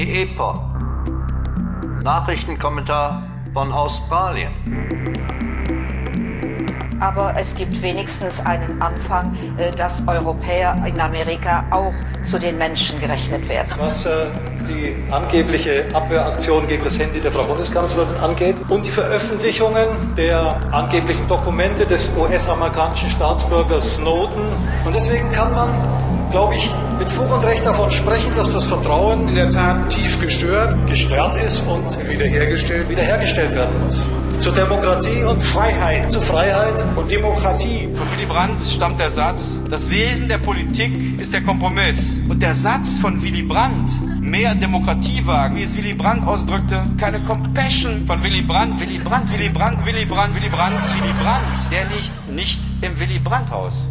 Die Epoch. Nachrichtenkommentar von Australien. Aber es gibt wenigstens einen Anfang, dass Europäer in Amerika auch zu den Menschen gerechnet werden. Was die angebliche Abhöraktion gegen das Handy der Frau Bundeskanzlerin angeht und die Veröffentlichungen der angeblichen Dokumente des US-amerikanischen Staatsbürgers Snowden. Und deswegen kann man, glaube ich, mit Fug und Recht davon sprechen, dass das Vertrauen in der Tat tief gestört ist und wiederhergestellt werden muss. Zur Demokratie und Freiheit, zur Freiheit und Demokratie. Von Willy Brandt stammt der Satz, das Wesen der Politik ist der Kompromiss. Und der Satz von Willy Brandt, mehr Demokratie wagen, wie es Willy Brandt ausdrückte, keine Compassion von Willy Brandt, Willy Brandt, Willy Brandt, Willy Brandt, Willy Brandt, Willy Brandt, der liegt nicht im Willy Brandt-Haus.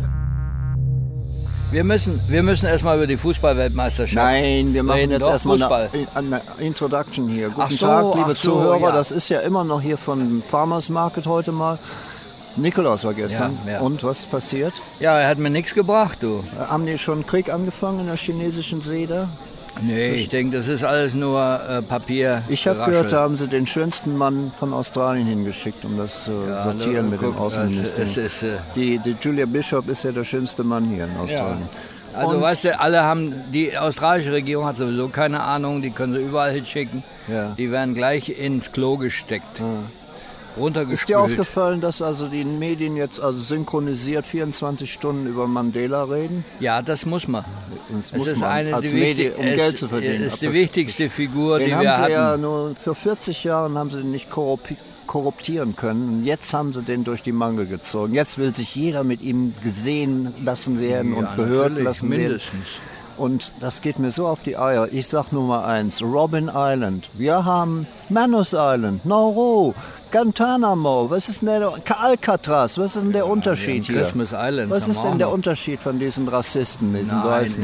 Wir müssen erstmal über die Fußball-Weltmeisterschaft. Nein, wir machen jetzt erstmal eine Introduction hier. Guten Tag, liebe Zuhörer. Ja. Das ist ja immer noch hier von Farmers Market heute mal. Nikolaus war gestern. Ja. Und was ist passiert? Ja, er hat mir nichts gebracht, du. Haben die schon Krieg angefangen in der chinesischen See da? Nee, ich denke, das ist alles nur Papier. Ich habe gehört, da haben sie den schönsten Mann von Australien hingeschickt, um das zu sortieren mit dem Außenminister. Die Julia Bishop ist ja der schönste Mann hier in Australien. Ja. Also weißt du, die australische Regierung hat sowieso keine Ahnung, die können sie überall hinschicken. Ja. Die werden gleich ins Klo gesteckt. Ja. Ist dir aufgefallen, dass also die Medien jetzt synchronisiert 24 Stunden über Mandela reden? Ja, das muss man. Das ist Geld zu verdienen. Es ist die wichtigste Figur, die wir hatten. Ja, nur für 40 Jahre haben sie den nicht korruptieren können. Jetzt haben sie den durch die Mangel gezogen. Jetzt will sich jeder mit ihm gesehen lassen werden und gehört lassen mindestens. werden. Und das geht mir so auf die Eier. Ich sag nur mal eins, Robben Island. Wir haben Manus Island, Nauru, Guantanamo, was ist denn der Alcatraz, was ist denn der Unterschied hier? Christmas Island. Was ist denn der Unterschied von diesen Rassisten, diesen Weißen?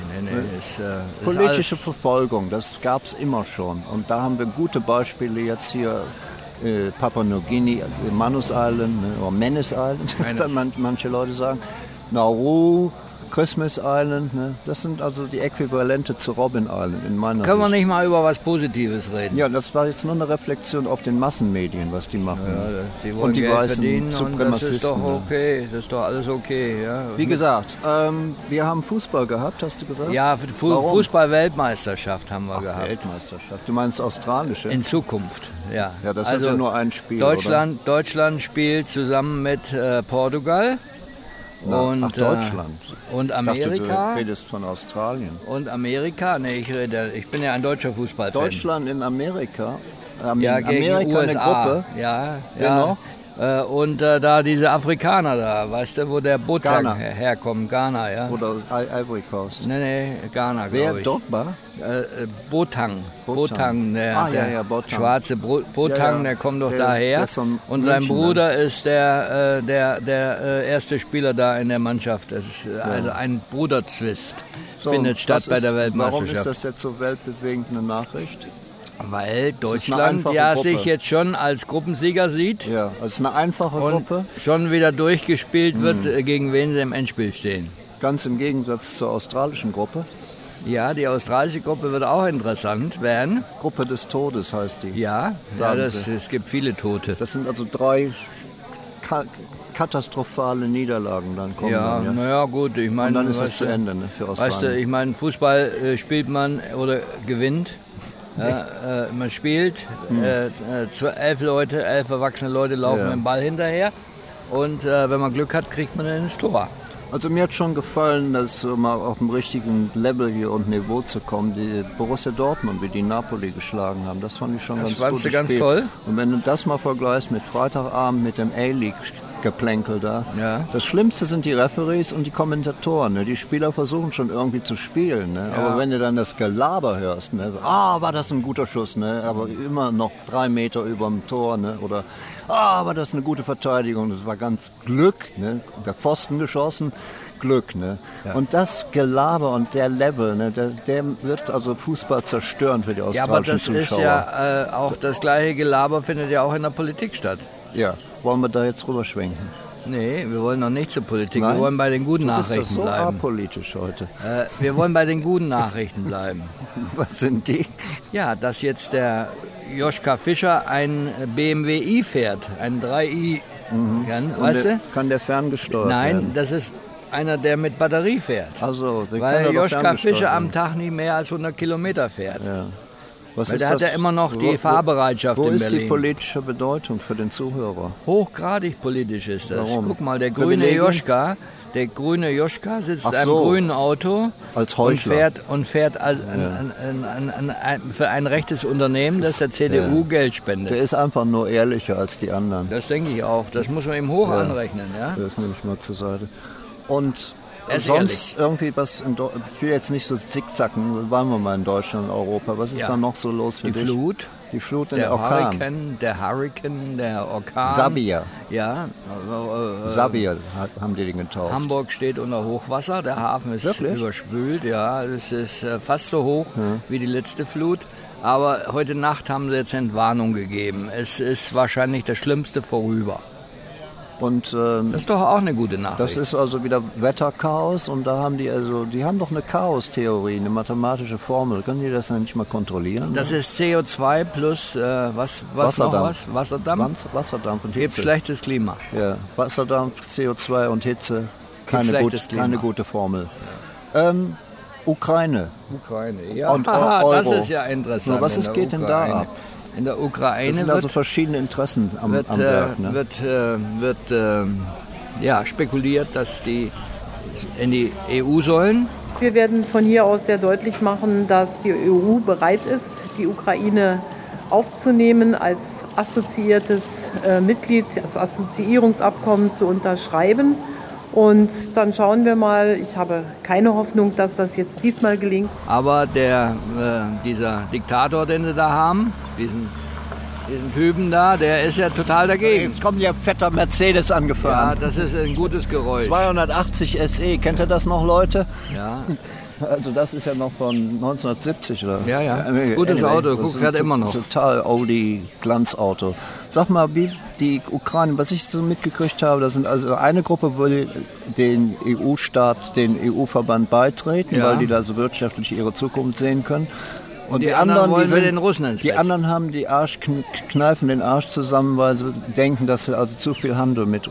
Nein. Politische Verfolgung, das gab's immer schon. Und da haben wir gute Beispiele jetzt hier. Papua-Neuguinea, Manus Island oder Manus Island, manche Leute sagen. Nauru, Christmas Island, ne? Das sind also die Äquivalente zu Robben Island in meiner Sicht. Können wir nicht mal über was Positives reden? Ja, das war jetzt nur eine Reflexion auf den Massenmedien, was die machen. Ja, die wollen und die Geld weißen verdienen Supremacisten. Und das ist doch okay, das ist doch alles okay. Ja. Wie gesagt, wir haben Fußball gehabt, hast du gesagt? Ja, Fußball-Weltmeisterschaft haben wir gehabt. Weltmeisterschaft, du meinst australische? In Zukunft, ja. Ja, das ist ja nur ein Spiel, Deutschland spielt zusammen mit Portugal. Deutschland. Und Amerika. Ich dachte, du redest von Australien. Und Amerika? Nee, ich bin ja ein deutscher Fußballfan. Deutschland in Amerika? Gegen Amerika USA. eine Gruppe? Ja. Noch? Und da diese Afrikaner da, weißt du, wo der Botang herkommt, Ghana, ja. Oder Ivory Coast. Nee, Ghana, glaube ich. Wer dort war? Botang, der Botang. Schwarze Botang, der kommt doch daher. Und sein Bruder ist der erste Spieler da in der Mannschaft. Das ist also ein Bruderzwist, findet statt bei der Weltmeisterschaft. Warum ist das jetzt so weltbewegend eine Nachricht? Weil Deutschland sich jetzt schon als Gruppensieger sieht. Ja, also eine einfache Gruppe. Schon wieder durchgespielt wird, gegen wen sie im Endspiel stehen. Ganz im Gegensatz zur australischen Gruppe. Ja, die australische Gruppe wird auch interessant werden. Gruppe des Todes heißt die. Ja, es gibt viele Tote. Das sind also 3 katastrophale Niederlagen dann kommen. Ja, naja, gut, ich meine... Und dann ist es zu Ende, ne, für Australien. Weißt du, ich meine, Fußball spielt man oder gewinnt. Ja, man spielt, 11 erwachsene Leute laufen mit dem Ball hinterher und wenn man Glück hat, kriegt man dann ins Tor. Also mir hat schon gefallen, dass mal auf dem richtigen Level hier und Niveau zu kommen, die Borussia Dortmund, wie die Napoli geschlagen haben, das fand ich schon ganz gut. Das ganz toll. Und wenn du das mal vergleichst mit Freitagabend mit dem A-League Geplänkel da. Ja. Das Schlimmste sind die Referees und die Kommentatoren. Ne? Die Spieler versuchen schon irgendwie zu spielen. Ne? Ja. Aber wenn du dann das Gelaber hörst, ne? War das ein guter Schuss, ne? Aber immer noch 3 Meter über dem Tor. Ne? Oder war das eine gute Verteidigung. Das war ganz Glück. Ne? Der Pfosten geschossen. Glück, ne? Ja. Und das Gelaber und der Level, ne, der wird also Fußball zerstören für die australischen Zuschauer. Ja, aber das ist ja auch das gleiche Gelaber findet ja auch in der Politik statt. Ja, wollen wir da jetzt rüber schwenken? Nee, wir wollen noch nicht zur Politik. Nein? Wir wollen bei den guten Nachrichten bleiben. Das ist so apolitisch heute. Wir wollen bei den guten Nachrichten bleiben. Was sind die? Ja, dass jetzt der Joschka Fischer ein BMW i fährt, ein 3i. Weißt du? Kann der ferngesteuert werden? Nein, das ist einer, der mit Batterie fährt. Also, weil Joschka Fischer am Tag nicht mehr als 100 Kilometer fährt. Ja. Weil der hat ja immer noch die Fahrbereitschaft in Berlin. Wo ist die politische Bedeutung für den Zuhörer? Hochgradig politisch ist das. Warum? Guck mal, der grüne Joschka sitzt in einem grünen Auto als Heuchler und fährt für ein rechtes Unternehmen, das der CDU Geld spendet. Der ist einfach nur ehrlicher als die anderen. Das denke ich auch. Das muss man ihm hoch anrechnen. Ja? Das nehme ich mal zur Seite. Und sonst irgendwie was, ich will jetzt nicht so zickzacken, waren wir mal in Deutschland und Europa. Was ist da noch so los für dich? Die Flut, der Orkan. Der Hurrikan, der Orkan. Sabia. Ja. Sabia haben die den getauft. Hamburg steht unter Hochwasser, der Hafen ist überspült. Ja, es ist fast so hoch wie die letzte Flut. Aber heute Nacht haben sie jetzt Entwarnung gegeben. Es ist wahrscheinlich das Schlimmste vorüber. Und, das ist doch auch eine gute Nachricht. Das ist also wieder Wetterchaos und da haben die haben doch eine Chaostheorie, eine mathematische Formel. Können die das dann nicht mal kontrollieren? Das ist CO2 plus Wasserdampf. Wasserdampf und Hitze. Gibt schlechtes Klima. Ja, Wasserdampf, CO2 und Hitze. Keine gute Formel. Ja. Ukraine, ja. Und Euro. Das ist ja interessant. So, was geht denn da ab? In der Ukraine das sind also verschiedene Interessen am Werk. Ne? Wird spekuliert, dass die in die EU sollen. Wir werden von hier aus sehr deutlich machen, dass die EU bereit ist, die Ukraine aufzunehmen als assoziiertes Mitglied, das Assoziierungsabkommen zu unterschreiben. Und dann schauen wir mal, ich habe keine Hoffnung, dass das jetzt diesmal gelingt. Aber dieser Diktator, den sie da haben, diesen Typen da, der ist ja total dagegen. Jetzt kommt ja fetter Mercedes angefahren. Ja, das ist ein gutes Geräusch. 280 SE, kennt ihr das noch, Leute? Ja. Also das ist ja noch von 1970 oder? Ja. Gutes Auto, fährt immer noch. Total Audi Glanzauto. Sag mal, wie die Ukraine, was ich so mitgekriegt habe, das sind also eine Gruppe will den EU-Staat, den EU-Verband beitreten, weil die da so wirtschaftlich ihre Zukunft sehen können. Und die anderen wollen den Russen ins Bett. Die anderen haben kneifen den Arsch zusammen, weil sie denken, dass sie also zu viel Handel mit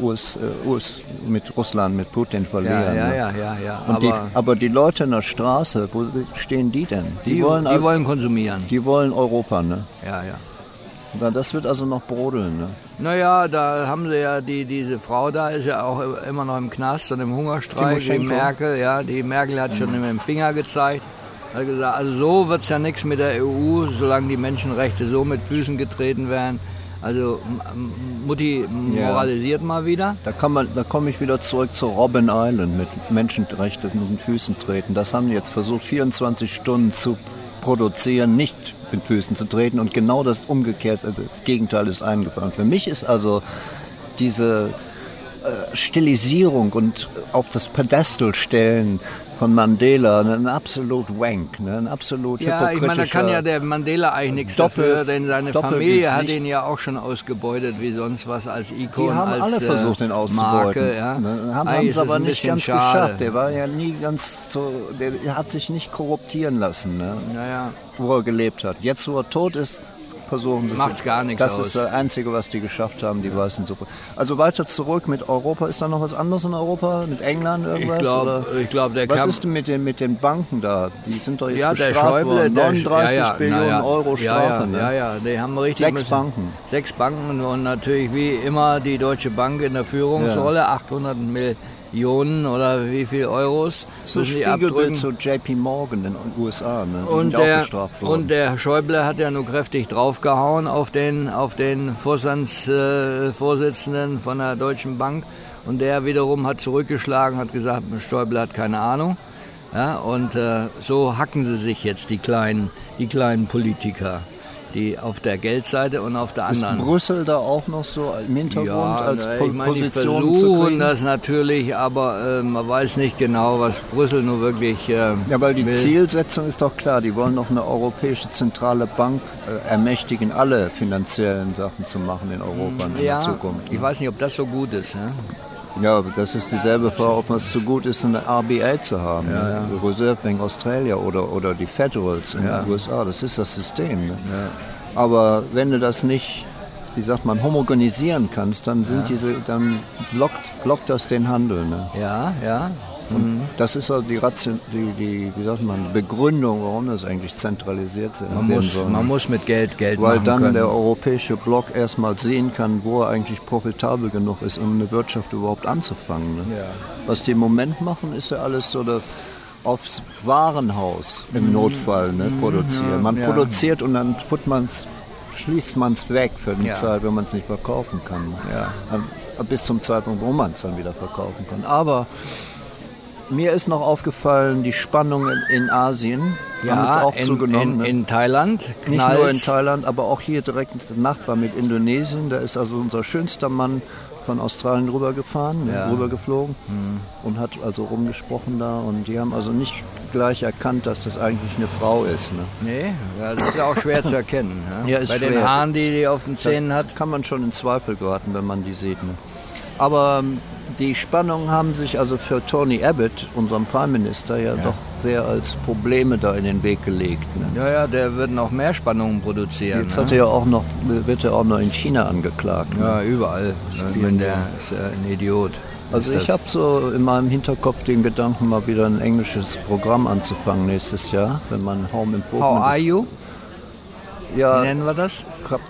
Russland, mit Putin verlieren. Ja. Aber die Leute in der Straße, wo stehen die denn? Die wollen konsumieren. Die wollen Europa, ne? Ja. Das wird also noch brodeln, ne? Naja, da haben sie ja diese Frau da, ist ja auch immer noch im Knast und im Hungerstreik. Die Merkel, die Merkel hat schon mit dem Finger gezeigt. Hat gesagt, also so wird es ja nichts mit der EU, solange die Menschenrechte so mit Füßen getreten werden. Also Mutti moralisiert mal wieder. Da komme ich wieder zurück zu Robben Island mit Menschenrechten mit den Füßen treten. Das haben die jetzt versucht, 24 Stunden zu produzieren, nicht mit Füßen zu treten. Und genau das Umgekehrte, also das Gegenteil ist eingefahren. Für mich ist also diese Stilisierung und auf das Pedestal stellen von Mandela ein absolut wank, ein absolut hypokritischer... Ja, ich meine, da kann ja der Mandela eigentlich nichts dafür, denn seine Familie hat ihn ja auch schon ausgebeutet wie sonst was als Ikon, die haben als alle versucht, ihn auszubeuten. Marke, ja. Haben es aber nicht ganz geschafft. Der war ja nie ganz so... Der hat sich nicht korruptieren lassen, ne? Wo er gelebt hat. Jetzt, wo er tot ist, versuchen sie macht's gar nichts das aus. ist das Einzige, was die geschafft haben, die weißen Suppe. Also weiter zurück mit Europa. Ist da noch was anderes in Europa? Mit England irgendwas? Ich glaube, was ist denn mit den Banken da? Die sind doch jetzt bestraft worden. 39 Billionen Euro Strafe. Ja, die haben richtig... 6 Banken und natürlich wie immer die Deutsche Bank in der Führungsrolle, 800 Millionen oder wie viel Euros so müssen die abdrücken. Zu JP Morgan in den USA. Ne? Und der Schäuble hat ja nur kräftig draufgehauen auf den Vorstandsvorsitzenden von der Deutschen Bank. Und der wiederum hat zurückgeschlagen, hat gesagt, Schäuble hat keine Ahnung. Ja, und so hacken sie sich jetzt, die kleinen Politiker. Die auf der Geldseite und auf der anderen. Ist Brüssel da auch noch so im Hintergrund als Position die zu versuchen kriegen? das natürlich, aber man weiß nicht genau, was Brüssel nur wirklich Ja, weil die will. Zielsetzung ist doch klar. Die wollen noch eine europäische zentrale Bank ermächtigen, alle finanziellen Sachen zu machen in Europa in der Zukunft. Ich weiß nicht, ob das so gut ist. Ne? Ja, das ist dieselbe Frage, ob es so gut ist, eine RBA zu haben. Ja, ja. Die Reserve Bank Australia oder die Federals in den USA. Das ist das System. Ne? Ja. Aber wenn du das nicht, wie sagt man, homogenisieren kannst, dann sind dann blockt das den Handel. Ne? Ja, ja. Und das ist also die wie sagt man, Begründung, warum das eigentlich zentralisiert ist. Man muss mit Geld weil machen dann können. der europäische Block erstmal sehen kann, wo er eigentlich profitabel genug ist, um eine Wirtschaft überhaupt anzufangen. Ne? Ja. Was die im Moment machen, ist ja alles so aufs Warenhaus im Notfall produzieren. Man produziert und dann schließt man es weg für die Zeit, wenn man es nicht verkaufen kann. Ja. Bis zum Zeitpunkt, wo man es dann wieder verkaufen kann. Aber mir ist noch aufgefallen, die Spannung in Asien haben jetzt auch zugenommen. In Thailand. Nicht nur in Thailand, aber auch hier direkt Nachbar mit Indonesien. Da ist also unser schönster Mann von Australien rübergeflogen und hat also rumgesprochen da. Und die haben also nicht gleich erkannt, dass das eigentlich eine Frau ist. Ne? Nee, das ist ja auch schwer zu erkennen. Ja? Ist bei schwer. Den Haaren, die auf den Zähnen hat. Kann man schon in Zweifel geraten, wenn man die sieht. Ne? Aber die Spannungen haben sich also für Tony Abbott, unserem Prime Minister, doch sehr als Probleme da in den Weg gelegt. Ne? Ja, der wird noch mehr Spannungen produzieren. Jetzt wird er auch noch in China angeklagt. Ne? Ja, überall. Der ist ein Idiot. Also ich habe so in meinem Hinterkopf den Gedanken, mal wieder ein englisches Programm anzufangen nächstes Jahr, wenn man Home Improvement How are you? Ja, wie nennen wir das?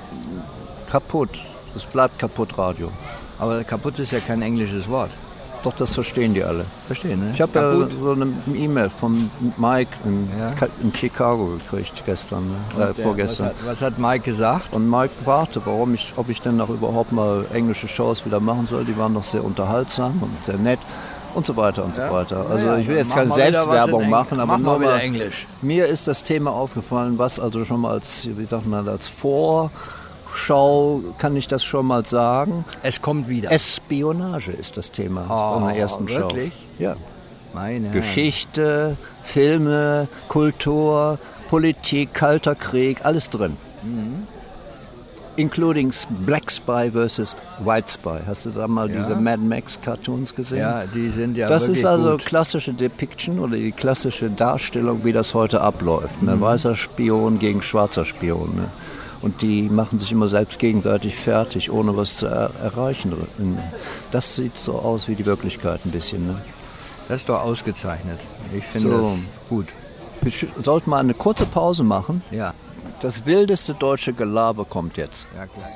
Kaputt. Es bleibt kaputt Radio. Aber kaputt ist ja kein englisches Wort. Doch, das verstehen die alle. Verstehen, ne? Ich habe ja so eine E-Mail von Mike in Chicago gekriegt gestern, vorgestern. Was hat Mike gesagt? Und Mike fragte, ob ich denn noch überhaupt mal englische Shows wieder machen soll. Die waren doch sehr unterhaltsam und sehr nett und so weiter und so weiter. Also ich will jetzt keine Selbstwerbung machen, aber nur mal Englisch. Mir ist das Thema aufgefallen, was also schon mal als Vorschau kann ich das schon mal sagen. Es kommt wieder. Espionage ist das Thema von der ersten Show. Wirklich? Ja. Geschichte, Filme, Kultur, Politik, Kalter Krieg, alles drin. Including Black Spy versus White Spy. Hast du da mal diese Mad Max Cartoons gesehen? Ja, die sind ja das wirklich ist also gut. Klassische Depiction oder die klassische Darstellung, wie das heute abläuft. Ne? Weißer Spion gegen schwarzer Spion. Ne? Und die machen sich immer selbst gegenseitig fertig, ohne was zu erreichen. Das sieht so aus wie die Wirklichkeit ein bisschen. Ne? Das ist doch ausgezeichnet. Ich finde das gut. Wir sollten mal eine kurze Pause machen. Ja. Das wildeste deutsche Gelaber kommt jetzt. Ja, klar.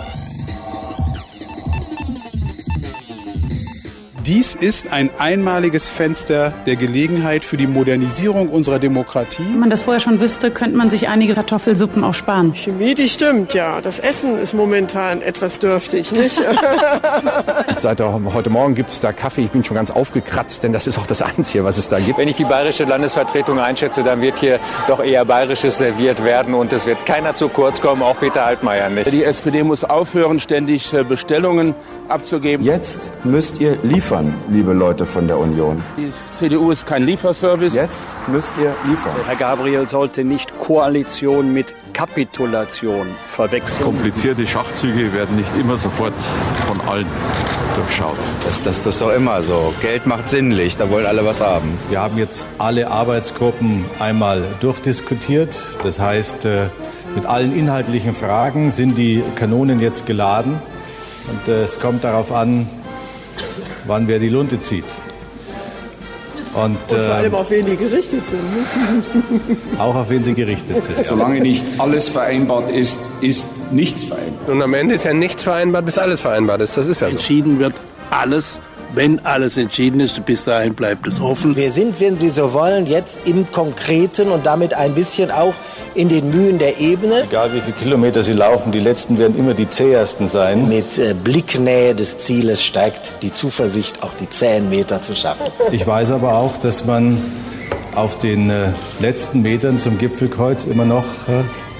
Dies ist ein einmaliges Fenster der Gelegenheit für die Modernisierung unserer Demokratie. Wenn man das vorher schon wüsste, könnte man sich einige Kartoffelsuppen auch sparen. Chemie, die stimmt, ja. Das Essen ist momentan etwas dürftig, nicht? Seit heute Morgen gibt es da Kaffee. Ich bin schon ganz aufgekratzt, denn das ist auch das Einzige, was es da gibt. Wenn ich die bayerische Landesvertretung einschätze, dann wird hier doch eher Bayerisches serviert werden und es wird keiner zu kurz kommen, auch Peter Altmaier nicht. Die SPD muss aufhören, ständig Bestellungen abzugeben. Jetzt müsst ihr liefern, liebe Leute von der Union. Die CDU ist kein Lieferservice. Jetzt müsst ihr liefern. Herr Gabriel sollte nicht Koalition mit Kapitulation verwechseln. Komplizierte Schachzüge werden nicht immer sofort von allen durchschaut. Das ist doch immer so. Geld macht sinnlich, da wollen alle was haben. Wir haben jetzt alle Arbeitsgruppen einmal durchdiskutiert. Das heißt, mit allen inhaltlichen Fragen sind die Kanonen jetzt geladen. Und es kommt darauf an, wann wer die Lunte zieht. Und vor allem auf wen die gerichtet sind. Ne? Auch auf wen sie gerichtet sind. Solange nicht alles vereinbart ist, ist nichts vereinbart. Und am Ende ist ja nichts vereinbart, bis alles vereinbart ist. Das ist ja so. Entschieden wird alles. Wenn alles entschieden ist, bis dahin bleibt es offen. Wir sind, wenn Sie so wollen, jetzt im Konkreten und damit ein bisschen auch in den Mühen der Ebene. Egal wie viele Kilometer Sie laufen, die letzten werden immer die zähesten sein. Mit Blicknähe des Zieles steigt die Zuversicht, auch die zähen Meter zu schaffen. Ich weiß aber auch, dass man auf den letzten Metern zum Gipfelkreuz immer noch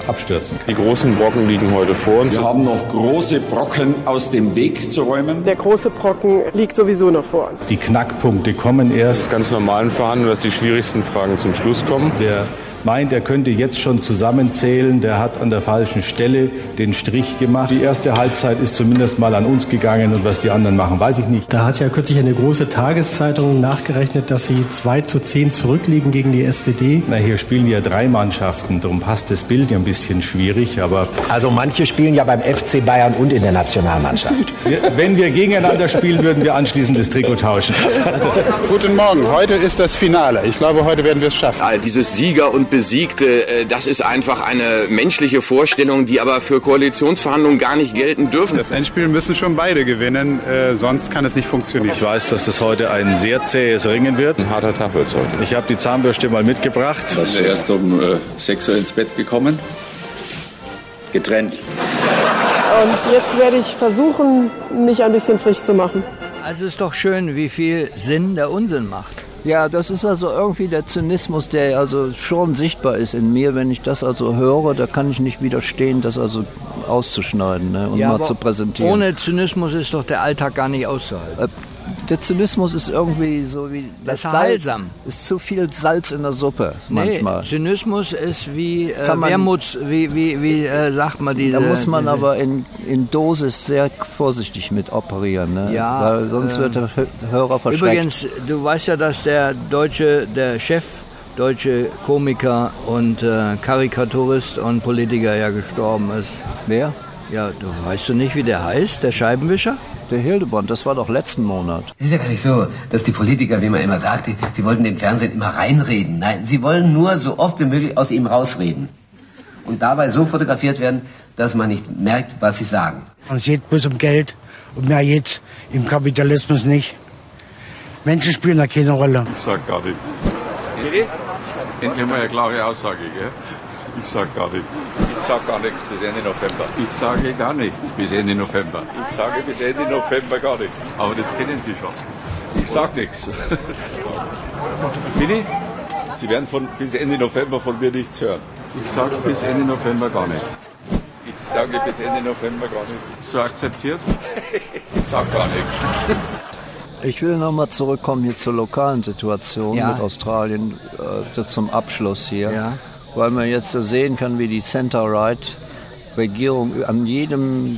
abstürzen kann. Die großen Brocken liegen heute vor uns. Wir haben noch große Brocken aus dem Weg zu räumen. Der große Brocken liegt sowieso noch vor uns. Die Knackpunkte kommen erst. Ganz normalen Verhandlungen, dass die schwierigsten Fragen zum Schluss kommen. Wer meint, er könnte jetzt schon zusammenzählen, der hat an der falschen Stelle den Strich gemacht. Die erste Halbzeit ist zumindest mal an uns gegangen und was die anderen machen, weiß ich nicht. Da hat ja kürzlich eine große Tageszeitung nachgerechnet, dass sie 2:10 zurückliegen gegen die SPD. Na, hier spielen ja 3 Mannschaften, darum passt das Bild ja ein bisschen schwierig, aber... Also manche spielen ja beim FC Bayern und in der Nationalmannschaft. Wenn wir gegeneinander spielen, würden wir anschließend das Trikot tauschen. Also, guten Morgen, heute ist das Finale. Ich glaube, heute werden wir es schaffen. Dieses Sieger und Besiegte, das ist einfach eine menschliche Vorstellung, die aber für Koalitionsverhandlungen gar nicht gelten dürfen. Das Endspiel müssen schon beide gewinnen, sonst kann es nicht funktionieren. Ich weiß, dass das heute ein sehr zähes Ringen wird. Ein harter Tag wird es heute. Ich habe die Zahnbürste mal mitgebracht. Ich bin erst um 6 Uhr ins Bett gekommen. Getrennt. Und jetzt werde ich versuchen, mich ein bisschen frisch zu machen. Also es ist doch schön, wie viel Sinn der Unsinn macht. Ja, das ist also irgendwie der Zynismus, der also schon sichtbar ist in mir. Wenn ich das also höre, da kann ich nicht widerstehen, das also auszuschneiden, ne, und mal zu präsentieren. Ohne Zynismus ist doch der Alltag gar nicht auszuhalten. Der Zynismus ist irgendwie so wie... Das ist heilsam. Ist zu viel Salz in der Suppe manchmal. Nee, Zynismus ist wie Wermuts, wie sagt man diese... Da muss man aber in Dosis sehr vorsichtig mit operieren, ne? Ja. Weil sonst wird der Hörer verschreckt. Übrigens, du weißt ja, dass der Chef, deutsche Komiker und Karikaturist und Politiker ja gestorben ist. Wer? Ja, weißt du nicht, wie der heißt, der Scheibenwischer? Der Hildebrand, das war doch letzten Monat. Es ist ja gar nicht so, dass die Politiker, wie man immer sagt, sie wollten dem Fernsehen immer reinreden. Nein, sie wollen nur so oft wie möglich aus ihm rausreden. Und dabei so fotografiert werden, dass man nicht merkt, was sie sagen. Es geht bloß um Geld und mehr geht's im Kapitalismus nicht. Menschen spielen da keine Rolle. Ich sag gar nichts. Endlich mal eine klare Aussage, gell? Ich sag gar nichts. Ich sag gar nichts bis Ende November. Ich sage gar nichts bis Ende November. Ich sage bis Ende November gar nichts. Aber das kennen Sie schon. Ich sag nichts. Bitte? Sie werden bis Ende November von mir nichts hören. Ich sage bis Ende November gar nichts. Ich sage bis Ende November gar nichts. So akzeptiert? Ich sag gar nichts. Ich will nochmal zurückkommen hier zur lokalen Situation mit Australien, zum Abschluss hier. Ja. Weil man jetzt so sehen kann, wie die Center-Right-Regierung an jedem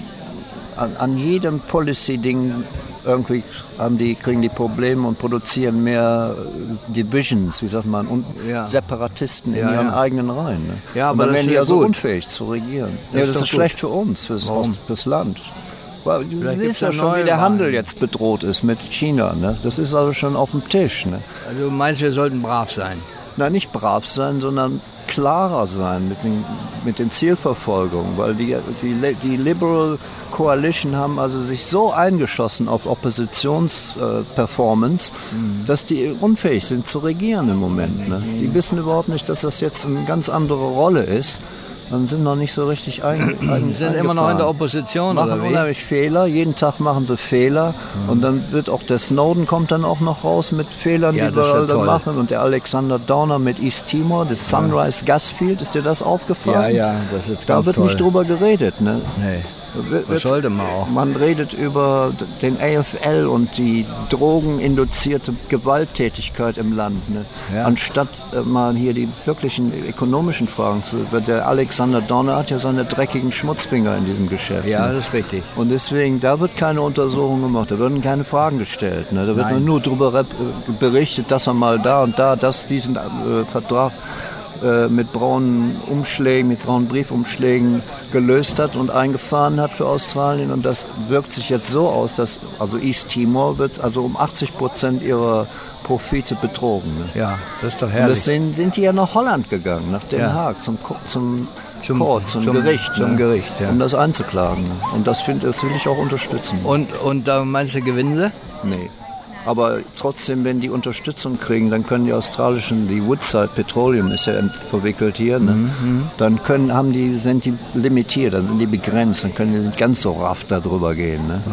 Policy-Ding irgendwie kriegen die Probleme und produzieren mehr Divisions, wie sagt man, und Separatisten in ihren eigenen Reihen. Ne? Ja, aber dann werden die also unfähig zu regieren. Das ist schlecht für uns, fürs Land. Du siehst ja schon, wie der Handel jetzt bedroht ist mit China. Ne? Das ist also schon auf dem Tisch. Ne? Also du meinst, wir sollten brav sein? Nein, nicht brav sein, sondern klarer sein mit den Zielverfolgungen, weil die Liberal Coalition haben also sich so eingeschossen auf Oppositionsperformance, dass die unfähig sind zu regieren im Moment. Ne? Die wissen überhaupt nicht, dass das jetzt eine ganz andere Rolle ist. Und sind noch nicht so richtig eingefahren. Sind immer noch in der Opposition, machen oder wie? Unheimlich Fehler, jeden Tag machen sie Fehler. Und dann wird auch der Snowden kommt dann auch noch raus mit Fehlern, die wir da machen. Und der Alexander Downer mit East Timor, das Sunrise Gasfield, ist dir das aufgefallen? Ja, das ist ganz Da wird nicht drüber geredet, ne? Nee. Das sollte man auch. Man redet über den AFL und die drogeninduzierte Gewalttätigkeit im Land. Ne? Ja. Anstatt mal hier die wirklichen ökonomischen Fragen zu... Der Alexander Downer hat ja seine dreckigen Schmutzfinger in diesem Geschäft. Ja, ne? das ist richtig. Und deswegen, da wird keine Untersuchung gemacht, da werden keine Fragen gestellt. Ne? Da wird nur darüber berichtet, dass er mal da und da diesen Vertrag mit braunen Umschlägen, mit braunen Briefumschlägen gelöst hat und eingefahren hat für Australien. Und das wirkt sich jetzt so aus, dass also East Timor wird also um 80% ihrer Profite betrogen. Ne? Ja, das ist doch herrlich. Und das sind die ja nach Holland gegangen, nach Den Haag, zum Gericht. Zum Gericht, ja. Um das einzuklagen. Ne? Und das will ich auch unterstützen. Und da meinst du, gewinnen sie? Nee. Aber trotzdem, wenn die Unterstützung kriegen, dann können die die Woodside Petroleum ist ja verwickelt hier, ne? Dann sind die limitiert, dann sind die begrenzt, dann können die nicht ganz so raff da drüber gehen. Ne?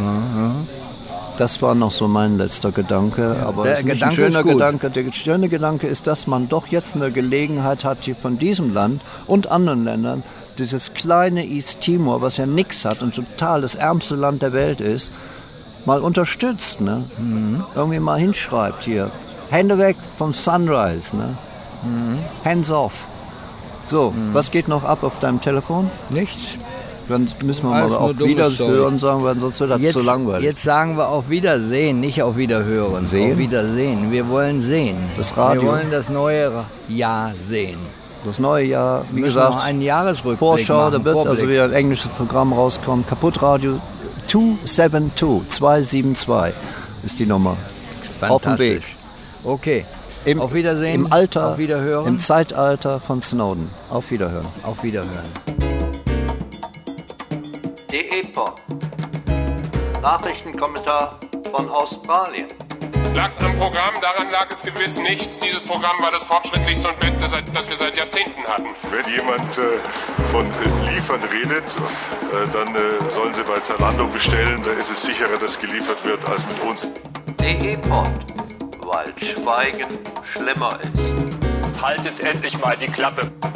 Das war noch so mein letzter Gedanke. Ja, aber der Gedanke ist ein schöner Gedanke. Der schöne Gedanke ist, dass man doch jetzt eine Gelegenheit hat, hier von diesem Land und anderen Ländern dieses kleine East Timor, was ja nichts hat und total das ärmste Land der Welt ist, mal unterstützt, ne? Irgendwie mal hinschreibt hier. Hände weg vom Sunrise, ne? Hands off. So, was geht noch ab auf deinem Telefon? Nichts. Dann müssen wir mal auf Wiederhören sagen, weil sonst wird das zu langweilig. Jetzt sagen wir auf Wiedersehen, nicht auf Wiederhören. Auf Wiedersehen. Wir wollen sehen. Das Radio. Wir wollen das neue Jahr sehen. Das neue Jahr, wie gesagt, noch einen Jahresrückblick Vorschau, machen. Da wird also wieder ein englisches Programm rauskommen. Kaputt-Radio 272 ist die Nummer. Auf dem Weg. Okay. Auf Wiedersehen. Im Alter, auf Wiederhören. Im Zeitalter von Snowden. Auf Wiederhören. Auf Wiederhören. DE-Pop. Nachrichtenkommentar von Australien. Lag's am Programm? Daran lag es gewiss nichts. Dieses Programm war das fortschrittlichste und beste, das wir seit Jahrzehnten hatten. Wenn jemand von Liefern redet, dann sollen sie bei Zalando bestellen. Da ist es sicherer, dass geliefert wird, als mit uns. DE-Pop. Weil Schweigen schlimmer ist. Haltet endlich mal die Klappe.